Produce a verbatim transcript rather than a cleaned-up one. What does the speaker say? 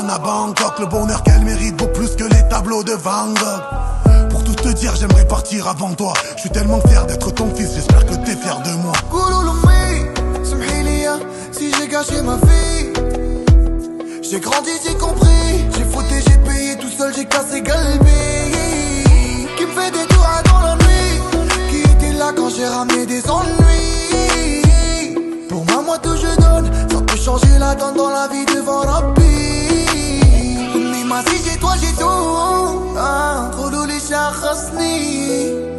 Havane à Bangkok. Le bonheur qu'elle mérite vaut plus que les tableaux de Van Gogh. Pour tout te dire, j'aimerais partir avant toi. Je suis tellement fier d'être ton fils, j'espère que t'es fier de moi. Koulouloumi, samhilia, si j'ai gâché ma vie. J'ai grandi, j'ai compris. J'ai fauté, j'ai payé tout seul, j'ai cassé Galbi. Qui me fait des doigts dans la nuit. Qui était là quand j'ai ramené des ennuis. Pour moi, moi tout je donne. Ça peut changer la donne dans la vie devant Rabbi. Mais ma si j'ai toi, j'ai tout. Ah, trop d'ouli, chahasni.